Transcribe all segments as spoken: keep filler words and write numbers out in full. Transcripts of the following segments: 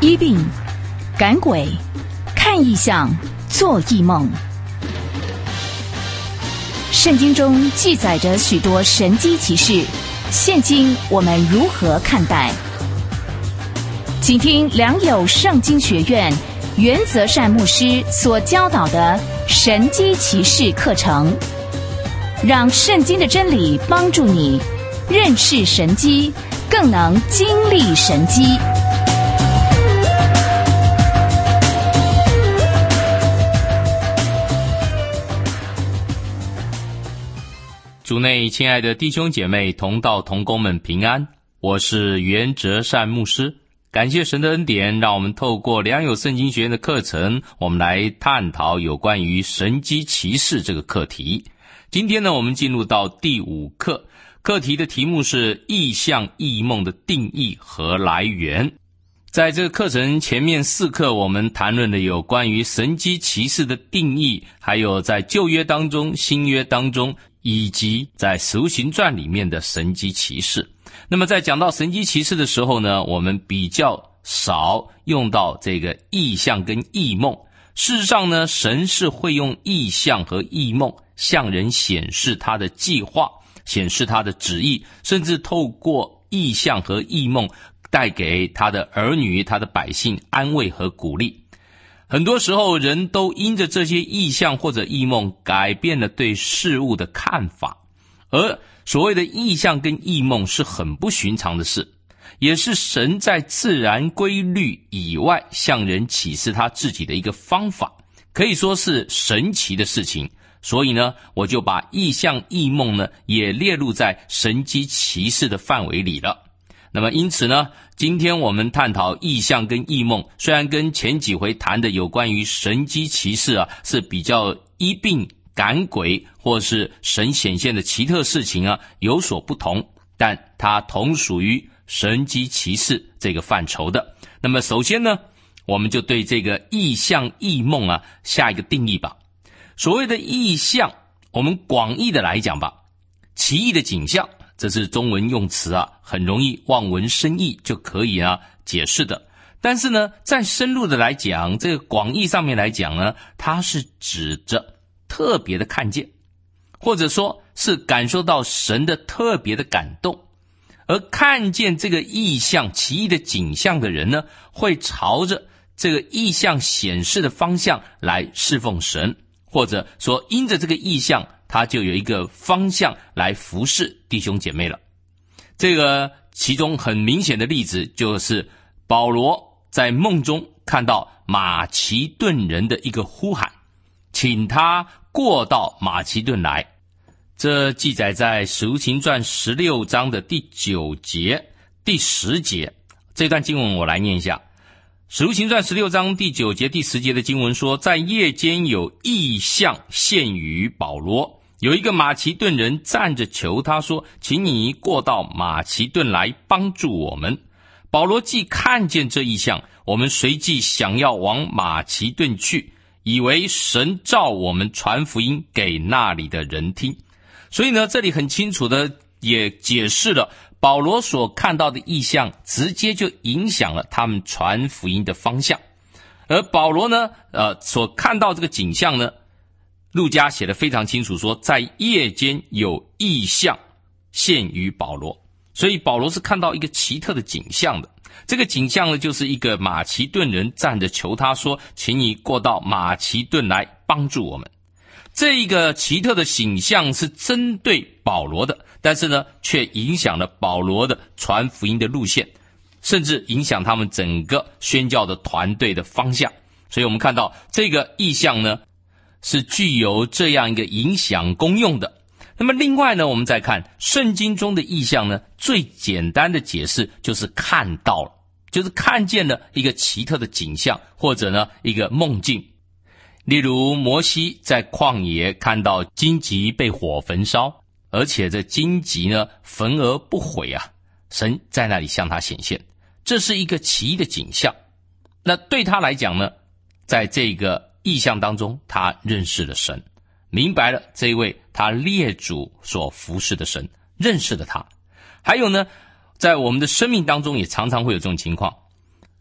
医病、赶鬼、看异象、做异梦。圣经中记载着许多神迹奇事，现今我们如何看待？请听良友圣经学院原则善牧师所教导的神迹奇事课程，让圣经的真理帮助你认识神迹，更能经历神迹。 主内亲爱的弟兄姐妹、同道同工们平安，我是袁哲善牧师。感谢神的恩典，让我们透过良友圣经学院的课程，我们来探讨有关于神迹奇事这个课题。今天呢，我们进入到第五课，课题的题目是异象异梦的定义和来源。在这个课程前面四课，我们谈论了有关于神迹奇事的定义，还有在旧约当中、新约当中，以及在使徒行传里面的神迹奇事。那么在讲到神迹奇事的时候呢，我们比较少用到这个异象跟异梦。事实上呢，神是会用异象和异梦向人显示他的计划，显示他的旨意，甚至透过异象和异梦带给他的儿女、他的百姓安慰和鼓励。很多时候人都因着这些异象或者异梦改变了对事物的看法，而所谓的异象跟异梦是很不寻常的事，也是神在自然规律以外向人启示他自己的一个方法，可以说是神奇的事情。所以呢，我就把异象异梦呢也列入在神迹奇事的范围里了。那么因此呢，今天我们探讨异象跟异梦，虽然跟前几回谈的有关于神迹奇事啊是比较医病赶鬼或是神显现的奇特事情啊有所不同，但它同属于神迹奇事这个范畴的。那么首先呢，我们就对这个异象异梦啊下一个定义吧。所谓的异象，我们广义的来讲吧，奇异的景象，这是中文用词啊，很容易望文生义就可以啊解释的。但是呢，再深入的来讲，这个广义上面来讲呢，它是指着特别的看见，或者说是感受到神的特别的感动。而看见这个异象、奇异的景象的人呢，会朝着这个异象显示的方向来侍奉神，或者说因着这个异象，他就有一个方向来服侍弟兄姐妹了。这个其中很明显的例子就是保罗在梦中看到马其顿人的一个呼喊，请他过到马其顿来。这记载在使徒行传十六章的第九节、第十节。这段经文我来念一下。使徒行传十六章第九节、第十节的经文说，在夜间有异象现于保罗，有一个马其顿人站着求他说，请你过到马其顿来帮助我们。保罗既看见这异象，我们随即想要往马其顿去，以为神召我们传福音给那里的人听。所以呢，这里很清楚的也解释了保罗所看到的异象直接就影响了他们传福音的方向。而保罗呢呃，所看到这个景象呢，路加写得非常清楚，说在夜间有异象现于保罗。所以保罗是看到一个奇特的景象的。这个景象呢，就是一个马其顿人站着求他说，请你过到马其顿来帮助我们。这一个奇特的景象是针对保罗的，但是呢，却影响了保罗的传福音的路线，甚至影响他们整个宣教的团队的方向。所以我们看到这个异象呢，是具有这样一个影响功用的。那么另外呢，我们再看圣经中的异象呢，最简单的解释就是看到了，就是看见了一个奇特的景象，或者呢一个梦境。例如摩西在旷野看到荆棘被火焚烧，而且这荆棘呢焚而不毁啊，神在那里向他显现，这是一个奇异的景象。那对他来讲呢，在这个异象当中，他认识了神，明白了这一位他列祖所服侍的神，认识了他。还有呢，在我们的生命当中也常常会有这种情况，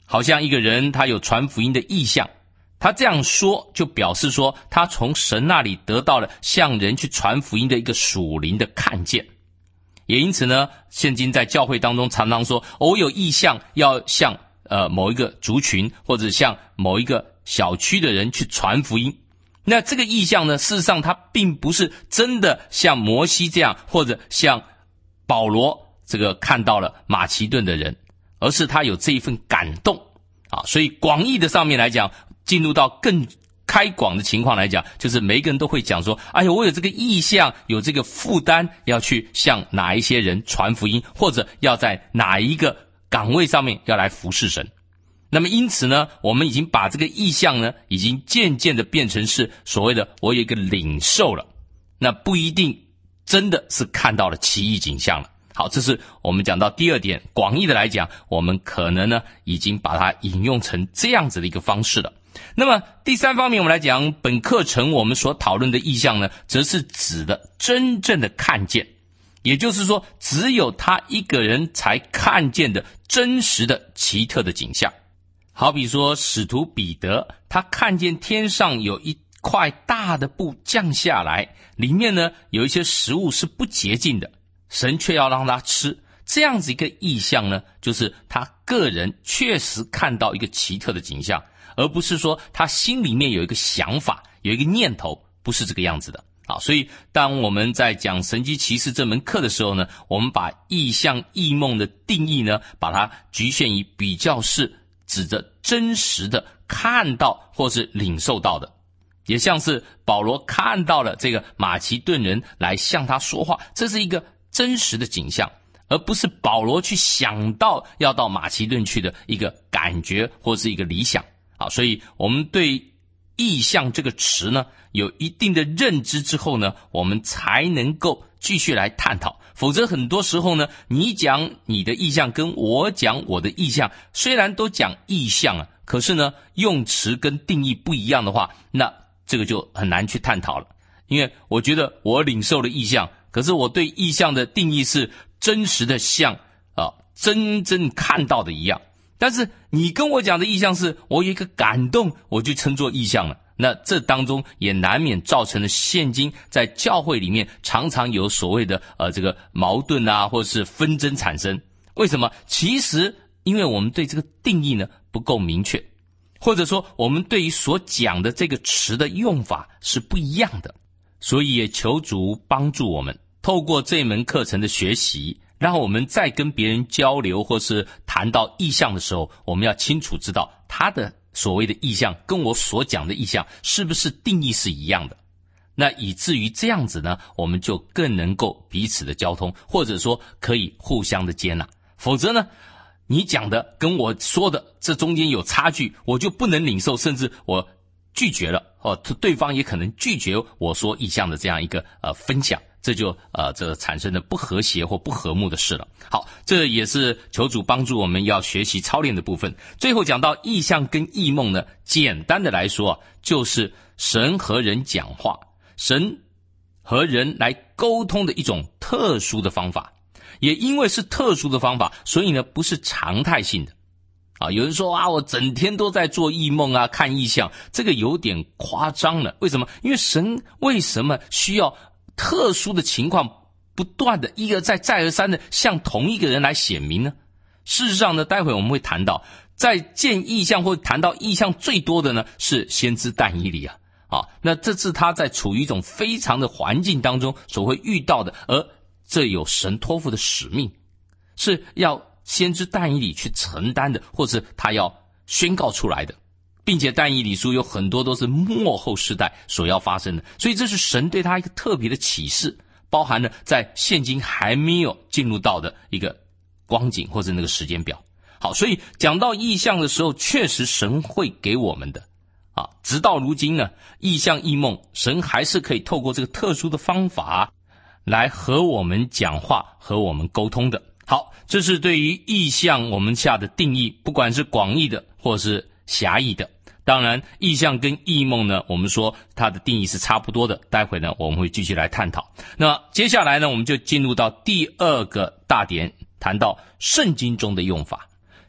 好像一个人他有传福音的意向，他这样说就表示说他从神那里得到了向人去传福音的一个属灵的看见。也因此呢，现今在教会当中常常说，我、哦、有意向要向呃某一个族群或者向某一个小区的人去传福音。那这个意向呢，事实上它并不是真的像摩西这样，或者像保罗这个看到了马其顿的人，而是他有这一份感动啊。所以广义的上面来讲，进入到更开广的情况来讲，就是每一个人都会讲说，哎呦，我有这个意向，有这个负担，要去向哪一些人传福音，或者要在哪一个岗位上面要来服侍神。那么因此呢，我们已经把这个意向呢，已经渐渐的变成是所谓的我有一个领受了，那不一定真的是看到了奇异景象了。好，这是我们讲到第二点，广义的来讲，我们可能呢已经把它引用成这样子的一个方式了。那么第三方面，我们来讲本课程我们所讨论的意象呢，则是指的真正的看见，也就是说只有他一个人才看见的真实的奇特的景象。好比说使徒彼得，他看见天上有一块大的布降下来，里面呢有一些食物是不洁净的，神却要让他吃。这样子一个意象呢，就是他个人确实看到一个奇特的景象，而不是说他心里面有一个想法，有一个念头，不是这个样子的。好，所以当我们在讲神机骑士这门课的时候呢，我们把意象异梦的定义呢，把它局限于比较是指着真实的看到或是领受到的，也像是保罗看到了这个马其顿人来向他说话，这是一个真实的景象，而不是保罗去想到要到马其顿去的一个感觉或是一个理想。好，所以我们对意象这个词呢有一定的认知之后呢，我们才能够继续来探讨。否则很多时候呢，你讲你的意象跟我讲我的意象，虽然都讲意象啊，可是呢用词跟定义不一样的话，那这个就很难去探讨了。因为我觉得我领受了意象，可是我对意象的定义是真实的像啊真正看到的一样，但是你跟我讲的意象是我有一个感动，我就称作意象了。那这当中也难免造成了现今在教会里面常常有所谓的呃这个矛盾啊，或是纷争产生。为什么？其实因为我们对这个定义呢不够明确，或者说我们对于所讲的这个词的用法是不一样的。所以也求主帮助我们，透过这门课程的学习，让我们在跟别人交流或是谈到意象的时候，我们要清楚知道他的所谓的意象跟我所讲的意象是不是定义是一样的。那以至于这样子呢，我们就更能够彼此的交通，或者说可以互相的接纳。否则呢，你讲的跟我说的这中间有差距，我就不能领受，甚至我拒绝了哦，对方也可能拒绝我说意象的这样一个呃分享，这就呃这产生了不和谐或不和睦的事了。好，这也是求主帮助我们要学习操练的部分。最后讲到意象跟异梦呢，简单的来说啊，就是神和人讲话，神和人来沟通的一种特殊的方法。也因为是特殊的方法，所以呢不是常态性的啊。有人说啊，我整天都在做异梦啊，看异象，这个有点夸张了。为什么？因为神为什么需要特殊的情况不断的一而再再而三的向同一个人来显明呢？事实上呢，待会我们会谈到，在见异象或谈到异象最多的呢是先知但以理啊。啊，那这是他在处于一种非常的环境当中所会遇到的，而这有神托付的使命，是要先知但以理去承担的，或是他要宣告出来的，并且但以理书有很多都是末后世代所要发生的，所以这是神对他一个特别的启示，包含了在现今还没有进入到的一个光景或者那个时间表。好，所以讲到异象的时候，确实神会给我们的啊，直到如今呢，异象异梦，神还是可以透过这个特殊的方法来和我们讲话，和我们沟通的。好，这是对于意象我们下的定义，不管是广义的或是狭义的。当然意象跟异梦呢，我们说它的定义是差不多的，待会呢我们会继续来探讨。那接下来呢，我们就进入到第二个大点，谈到圣经中的用法。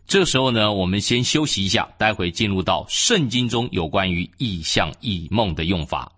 这时候呢，我们先休息一下，待会进入到圣经中有关于异象异梦的用法。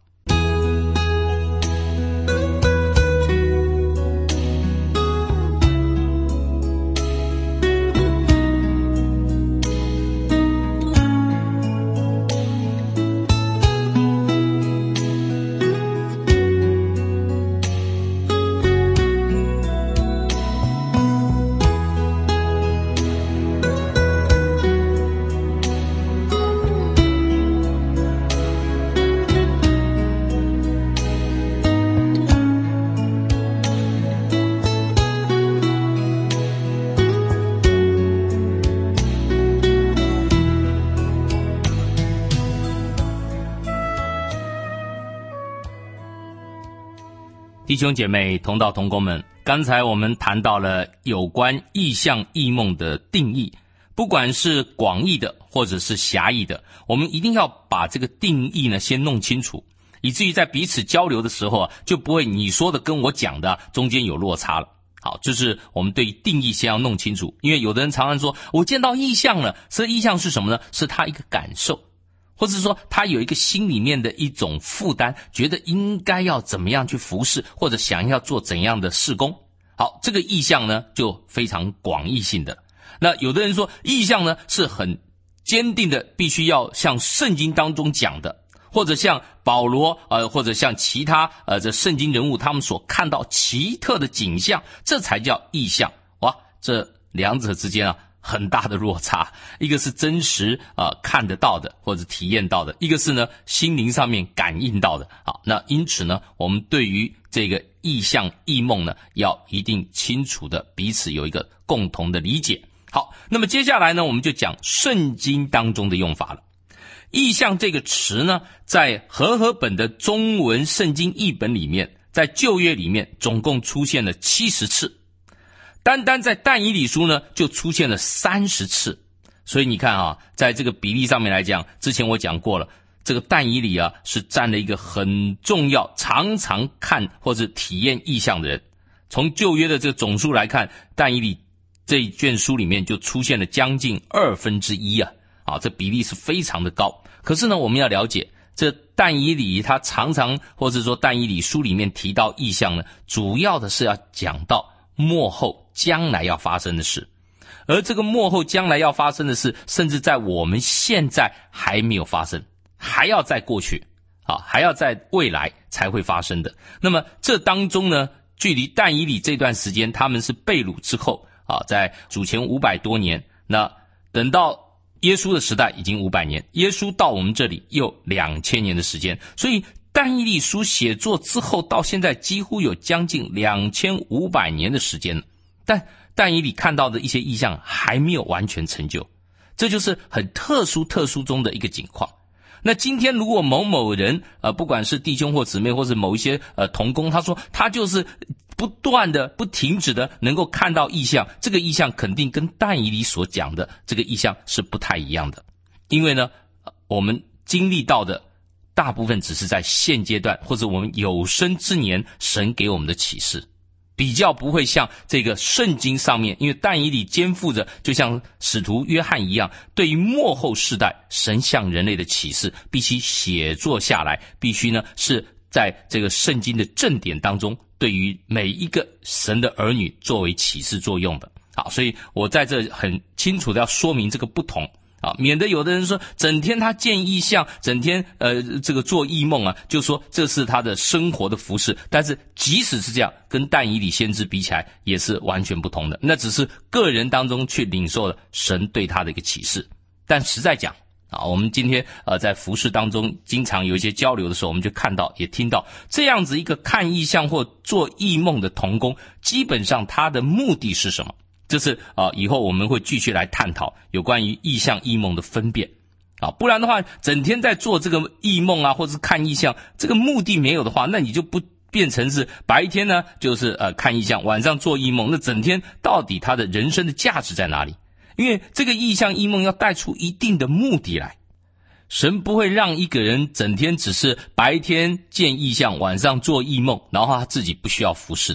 弟兄姐妹同道同工们，刚才我们谈到了有关异象异梦的定义，不管是广义的或者是狭义的，我们一定要把这个定义呢先弄清楚，以至于在彼此交流的时候啊，就不会你说的跟我讲的中间有落差了。好，这是我们对于定义先要弄清楚，因为有的人常常说我见到异象了，这异象是什么呢？是他一个感受，或者说他有一个心里面的一种负担，觉得应该要怎么样去服侍，或者想要做怎样的事工。好，这个意象呢就非常广义性的。那有的人说意象呢是很坚定的，必须要像圣经当中讲的，或者像保罗呃，或者像其他呃这圣经人物他们所看到奇特的景象，这才叫意象。哇，这两者之间啊很大的落差，一个是真实啊、呃、看得到的或者体验到的，一个是呢心灵上面感应到的。好，那因此呢，我们对于这个意象异梦呢，要一定清楚的彼此有一个共同的理解。好，那么接下来呢，我们就讲圣经当中的用法了。意象这个词呢，在和合本的中文圣经译本里面，在旧约里面总共出现了七十次。单单在但以理书呢就出现了三十次，所以你看啊，在这个比例上面来讲，之前我讲过了，这个但以理啊是占了一个很重要，常常看或者体验异象的人。从旧约的这个总数来看，但以理这一卷书里面就出现了将近二分之一啊，啊，这比例是非常的高。可是呢，我们要了解，这但以理他常常或者说但以理书里面提到异象呢，主要的是要讲到末后将来要发生的事，而这个末后将来要发生的事，甚至在我们现在还没有发生，还要再过去啊，还要在未来才会发生的。那么这当中呢，距离但以理这段时间，他们是被掳之后啊，在主前五百多年，那等到耶稣的时代已经五百年，耶稣到我们这里又两千年的时间，所以但以理书写作之后到现在几乎有将近两千五百年的时间了，但但以理看到的一些异象还没有完全成就，这就是很特殊特殊中的一个景况。那今天如果某某人呃，不管是弟兄或姊妹，或是某一些呃同工，他说他就是不断的不停止的能够看到异象，这个异象肯定跟但以理所讲的这个异象是不太一样的。因为呢，我们经历到的大部分只是在现阶段或者我们有生之年神给我们的启示，比较不会像这个圣经上面，因为但以理肩负着就像使徒约翰一样，对于末后世代神向人类的启示必须写作下来，必须呢是在这个圣经的正典当中对于每一个神的儿女作为启示作用的。好，所以我在这很清楚的要说明这个不同啊，免得有的人说整天他见异象，整天呃这个做异梦啊，就说这是他的生活的服事。但是即使是这样，跟但以理先知比起来也是完全不同的，那只是个人当中去领受了神对他的一个启示。但实在讲啊，我们今天呃在服事当中经常有一些交流的时候，我们就看到也听到这样子一个看异象或做异梦的同工，基本上他的目的是什么？这是啊、呃，以后我们会继续来探讨有关于异象异梦的分辨啊，不然的话，整天在做这个异梦啊，或者是看异象，这个目的没有的话，那你就不变成是白天呢就是呃看异象，晚上做异梦，那整天到底他的人生的价值在哪里？因为这个异象异梦要带出一定的目的来，神不会让一个人整天只是白天见异象，晚上做异梦，然后他自己不需要服侍的。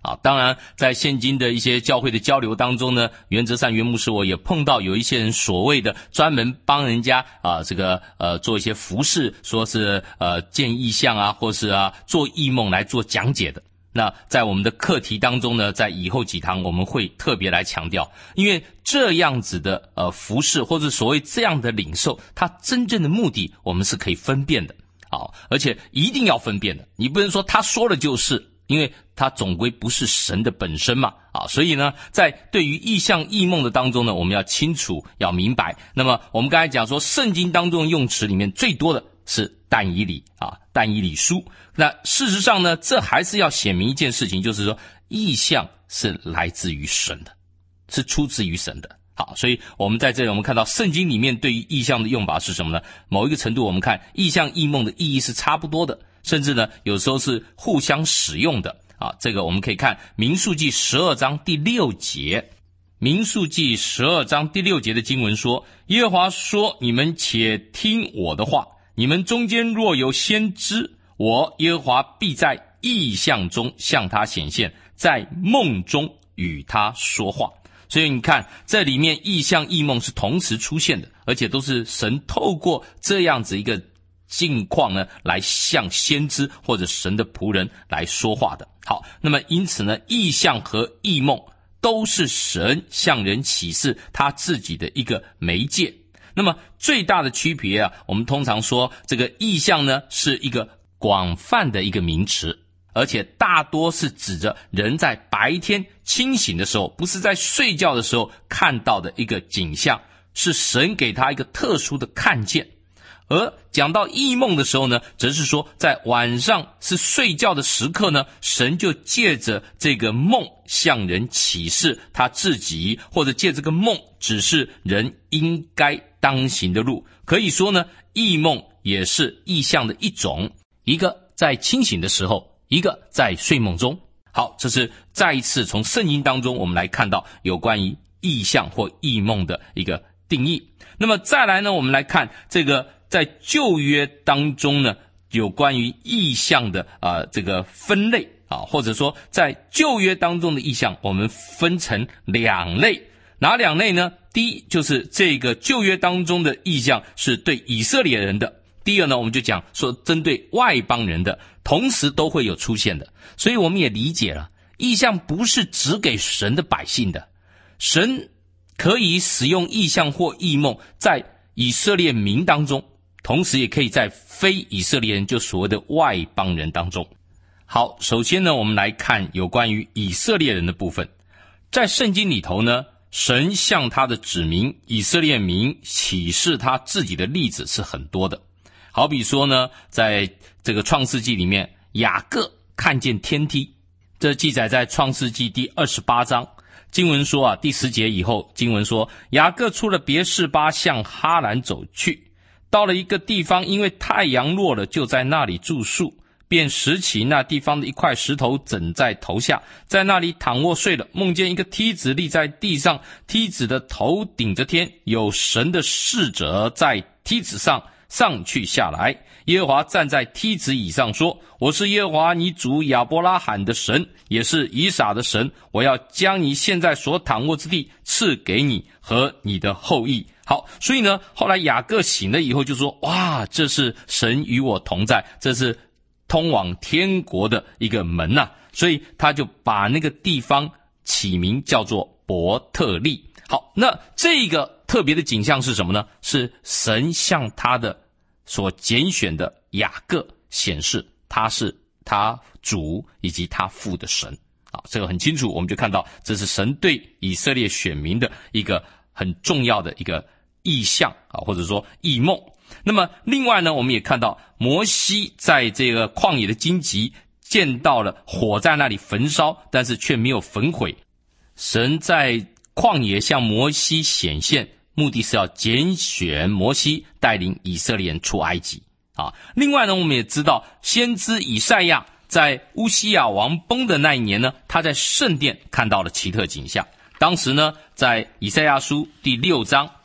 啊，当然在现今的一些教会的交流当中呢，原则上袁牧师我也碰到有一些人所谓的专门帮人家啊这个呃做一些服事，说是呃见异象啊，或是啊做异梦来做讲解的。那在我们的课题当中呢，在以后几堂我们会特别来强调，因为这样子的呃服事或者所谓这样的领受，它真正的目的我们是可以分辨的。好，而且一定要分辨的，你不能说他说了就是，因为他总归不是神的本身嘛，啊，所以呢，在对于异象异梦的当中呢，我们要清楚要明白。那么我们刚才讲说，圣经当中的用词里面最多的是但以理啊，但以理书。那事实上呢，这还是要显明一件事情，就是说异象是来自于神的，是出自于神的。好，所以我们在这里我们看到圣经里面对于异象的用法是什么呢？某一个程度我们看异象异梦的意义是差不多的，甚至呢有时候是互相使用的啊。这个我们可以看民数记十二章第六节，民数记十二章第六节的经文说，耶和华说，你们且听我的话，你们中间若有先知，我耶和华必在异象中向他显现，在梦中与他说话。所以你看这里面异象异梦是同时出现的，而且都是神透过这样子一个境况呢来向先知或者神的仆人来说话的。好，那么因此呢，异象和异梦都是神向人启示他自己的一个媒介。那么最大的区别啊，我们通常说这个异象呢是一个广泛的一个名词，而且大多是指着人在白天清醒的时候，不是在睡觉的时候看到的一个景象，是神给他一个特殊的看见。而讲到异梦的时候呢，则是说在晚上是睡觉的时刻呢，神就借着这个梦向人启示他自己，或者借这个梦指示人应该当行的路。可以说呢，异梦也是异象的一种，一个在清醒的时候，一个在睡梦中。好，这是再一次从圣经当中我们来看到有关于异象或异梦的一个定义。那么再来呢，我们来看这个在旧约当中呢，有关于异象的呃这个分类啊，或者说在旧约当中的异象，我们分成两类。哪两类呢？第一就是这个旧约当中的异象是对以色列人的，第二呢，我们就讲说针对外邦人的，同时都会有出现的。所以我们也理解了，异象不是只给神的百姓的，神可以使用异象或异梦在以色列民当中，同时也可以在非以色列人，就所谓的外邦人当中。好，首先呢，我们来看有关于以色列人的部分。在圣经里头呢，神向他的子民以色列民启示他自己的例子是很多的。好比说呢，在这个创世纪里面，雅各看见天梯，这记载在创世纪第二十八章。经文说啊，第十节以后，经文说，雅各出了别是巴，向哈兰走去，到了一个地方，因为太阳落了，就在那里住宿，便拾起那地方的一块石头枕在头下，在那里躺卧睡了，梦见一个梯子立在地上，梯子的头顶着天，有神的使者在梯子上上去下来。耶和华站在梯子以上说，我是耶和华你主亚伯拉罕的神，也是以撒的神，我要将你现在所躺卧之地赐给你和你的后裔。好，所以呢，后来雅各醒了以后就说，哇，这是神与我同在，这是通往天国的一个门啊，所以他就把那个地方起名叫做伯特利。好，那这个特别的景象是什么呢？是神向他的所拣选的雅各显示他是他主以及他父的神啊，这个很清楚，我们就看到这是神对以色列选民的一个很重要的一个意象啊，或者说异梦。那么另外呢，我们也看到摩西在这个旷野的荆棘见到了火在那里焚烧，但是却没有焚毁。神在旷野向摩西显现，目的是要拣选摩西带领以色列人出埃及啊。另外呢，我们也知道先知以赛亚在乌西亚王崩的那一年呢，他在圣殿看到了奇特景象。当时呢，在以赛亚书第六章，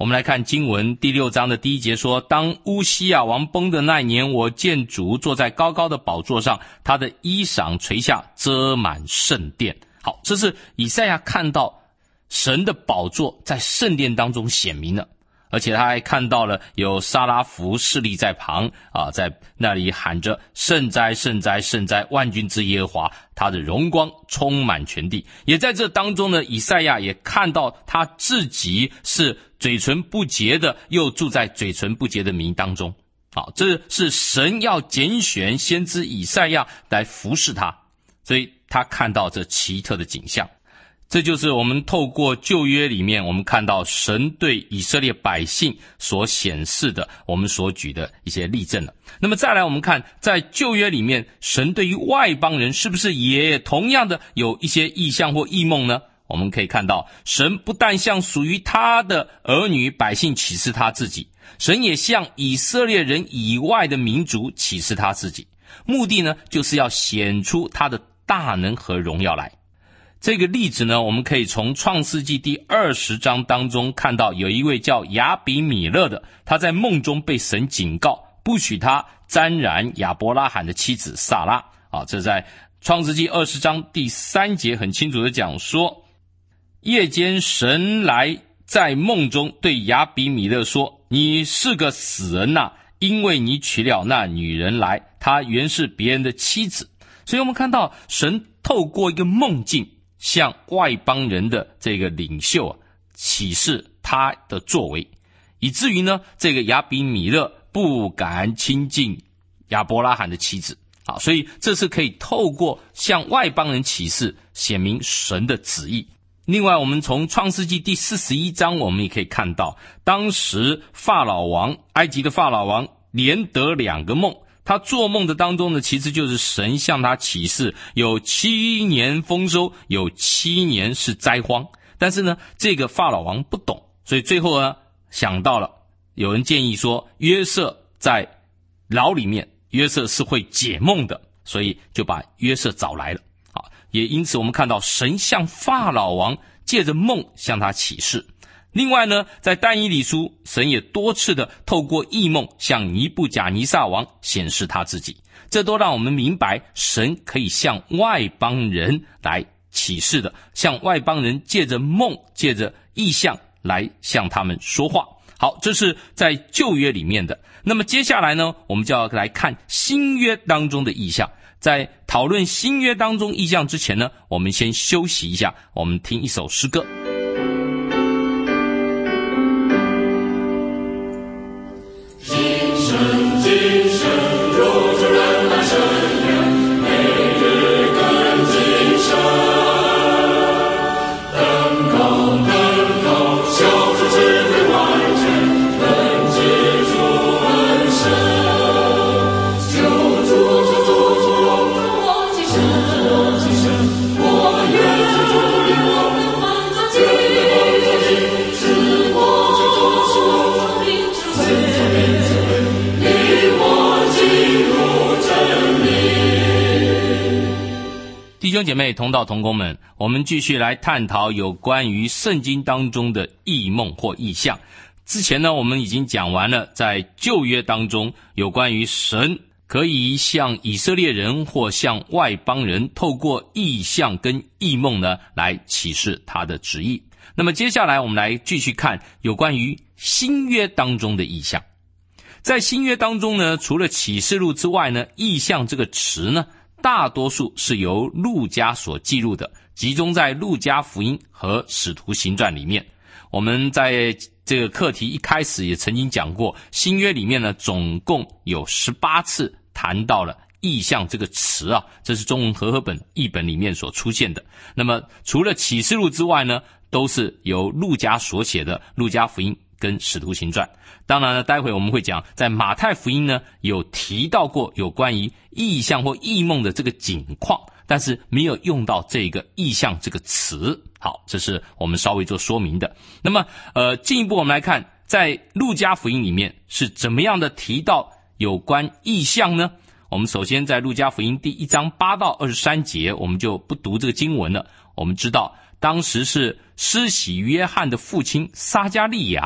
我们来看经文第六章的第一节说，当乌西亚王崩的那一年，我见主坐在高高的宝座上，他的衣裳垂下，遮满圣殿。好，这是以赛亚看到神的宝座在圣殿当中显明了，而且他还看到了有撒拉弗侍立在旁啊，在那里喊着圣哉圣哉圣哉，万军之耶和华，他的荣光充满全地。也在这当中呢，以赛亚也看到他自己是嘴唇不洁的，又住在嘴唇不洁的民当中。好，这是神要拣选先知以赛亚来服侍他，所以他看到这奇特的景象。这就是我们透过旧约里面我们看到神对以色列百姓所显示的，我们所举的一些例证了。那么再来我们看在旧约里面，神对于外邦人是不是也同样的有一些异象或异梦呢？我们可以看到神不但向属于他的儿女百姓启示他自己，神也向以色列人以外的民族启示他自己，目的呢就是要显出他的大能和荣耀来。这个例子呢，我们可以从创世纪第二十章当中看到，有一位叫亚比米勒的，他在梦中被神警告，不许他沾染亚伯拉罕的妻子撒拉啊，这在创世纪二十章第三节很清楚的讲说，夜间神来在梦中对亚比米勒说，你是个死人呐、啊，因为你娶了那女人来，她原是别人的妻子。所以我们看到神透过一个梦境向外邦人的这个领袖啊启示他的作为，以至于呢这个亚比米勒不敢亲近亚伯拉罕的妻子。好，所以这是可以透过向外邦人启示显明神的旨意。另外我们从创世纪第四十一章我们也可以看到，当时法老王，埃及的法老王连得两个梦，他做梦的当中呢，其实就是神向他启示有七年丰收，有七年是灾荒。但是呢这个法老王不懂，所以最后呢想到了，有人建议说约瑟在牢里面，约瑟是会解梦的，所以就把约瑟找来了。好，也因此我们看到神向法老王借着梦向他启示。另外呢，在但以理书，神也多次的透过异梦向尼布甲尼撒王显示他自己，这都让我们明白神可以向外邦人来启示的，向外邦人借着梦借着异象来向他们说话。好，这是在旧约里面的。那么接下来呢，我们就要来看新约当中的异象。在讨论新约当中异象之前呢，我们先休息一下，我们听一首诗歌。弟兄姐妹同道同工们，我们继续来探讨有关于圣经当中的异梦或异象。之前呢我们已经讲完了在旧约当中有关于神可以向以色列人或向外邦人透过异象跟异梦呢来启示他的旨意。那么接下来我们来继续看有关于新约当中的异象。在新约当中呢，除了启示录之外呢，异象这个词呢大多数是由路加所记录的，集中在路加福音和使徒行传里面。我们在这个课题一开始也曾经讲过，新约里面呢总共有十八次谈到了异象这个词啊，这是中文和合本译本里面所出现的。那么除了启示录之外呢，都是由路加所写的路加福音跟使徒行传。当然呢，待会我们会讲在马太福音呢有提到过有关于异象或异梦的这个景况，但是没有用到这个异象这个词。好，这是我们稍微做说明的。那么呃，进一步我们来看在路加福音里面是怎么样的提到有关异象呢？我们首先在路加福音第一章八到二十三节，我们就不读这个经文了。我们知道当时是施洗约翰的父亲撒加利亚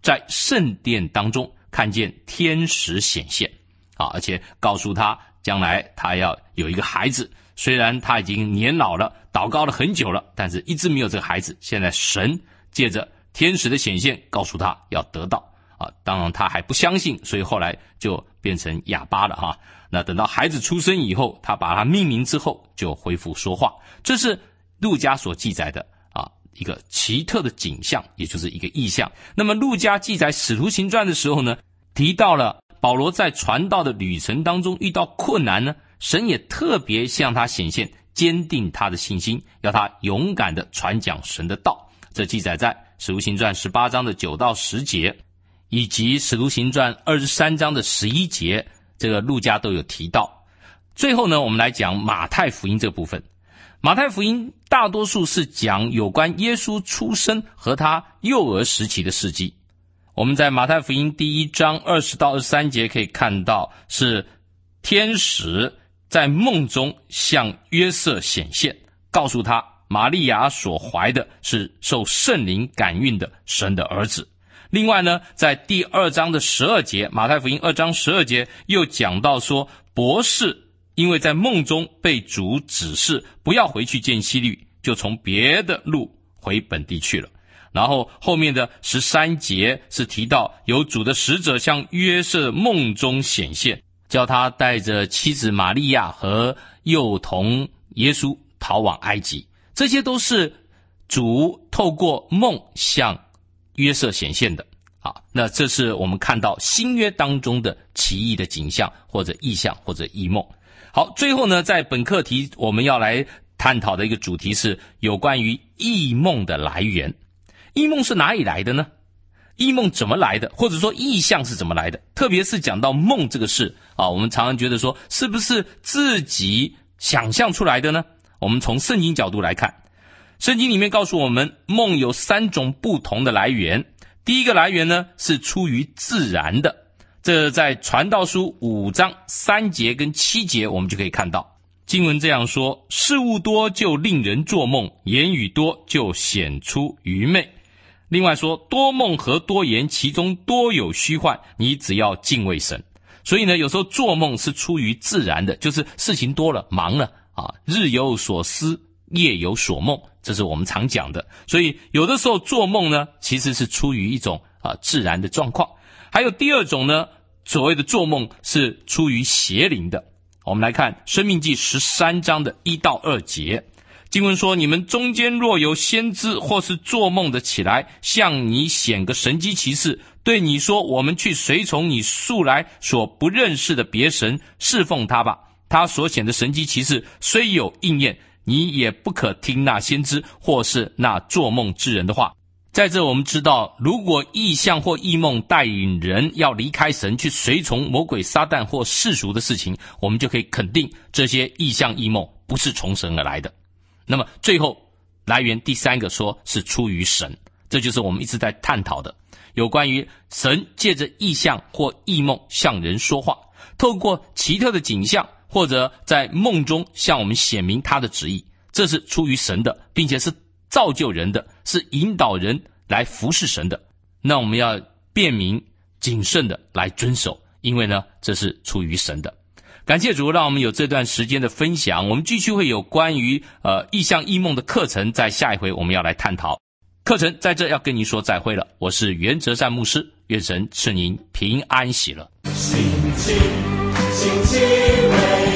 在圣殿当中看见天使显现啊，而且告诉他将来他要有一个孩子，虽然他已经年老了，祷告了很久了，但是一直没有这个孩子，现在神借着天使的显现告诉他要得到啊，当然他还不相信，所以后来就变成哑巴了哈。那等到孩子出生以后，他把他命名之后就恢复说话。这是路加所记载的啊一个奇特的景象，也就是一个意象。那么路加记载使徒行传的时候呢，提到了保罗在传道的旅程当中遇到困难呢，神也特别向他显现，坚定他的信心，要他勇敢地传讲神的道。这记载在使徒行传十八章的九到十节，以及使徒行传二十三章的十一节，这个路加都有提到。最后呢，我们来讲马太福音这部分。马太福音大多数是讲有关耶稣出生和他幼儿时期的事迹。我们在马太福音第一章二十到二十三节可以看到，是天使在梦中向约瑟显现，告诉他玛利亚所怀的是受圣灵感孕的神的儿子。另外呢，在第二章的十二节，马太福音二章十二节又讲到说，博士因为在梦中被主指示不要回去见希律，就从别的路回本地去了。然后后面的十三节是提到有主的使者向约瑟梦中显现，叫他带着妻子玛利亚和幼童耶稣逃往埃及。这些都是主透过梦向约瑟显现的啊，那这是我们看到新约当中的奇异的景象，或者意象，或者异梦。好，最后呢，在本课题我们要来探讨的一个主题是有关于异梦的来源。异梦是哪里来的呢？异梦怎么来的？或者说意象是怎么来的？特别是讲到梦这个事啊，我们常常觉得说，是不是自己想象出来的呢？我们从圣经角度来看，圣经里面告诉我们，梦有三种不同的来源。第一个来源呢，是出于自然的，这在传道书五章三节跟七节我们就可以看到。经文这样说，事物多就令人做梦，言语多就显出愚昧。另外说，多梦和多言，其中多有虚幻，你只要敬畏神。所以呢，有时候做梦是出于自然的，就是事情多了，忙了啊，日有所思，夜有所梦，这是我们常讲的。所以有的时候做梦呢，其实是出于一种啊自然的状况。还有第二种呢，所谓的做梦是出于邪灵的。我们来看申命记十三章的一到二节，经文说，你们中间若有先知或是做梦的起来，向你显个神机奇事，对你说，我们去随从你素来所不认识的别神，侍奉他吧。他所显的神机奇事虽有应验，你也不可听那先知或是那做梦之人的话。在这我们知道，如果异象或异梦带领人要离开神，去随从魔鬼撒旦或世俗的事情，我们就可以肯定这些异象异梦不是从神而来的。那么最后来源第三个说是出于神，这就是我们一直在探讨的，有关于神借着异象或异梦向人说话，透过奇特的景象或者在梦中向我们显明他的旨意，这是出于神的，并且是造就人的，是引导人来服侍神的。那我们要辨明谨慎的来遵守，因为呢这是出于神的。感谢主，让我们有这段时间的分享。我们继续会有关于呃异象异梦的课程，在下一回我们要来探讨。课程在这要跟您说再会了，我是袁哲善牧师，愿神赐您平安喜乐。 心情，心情为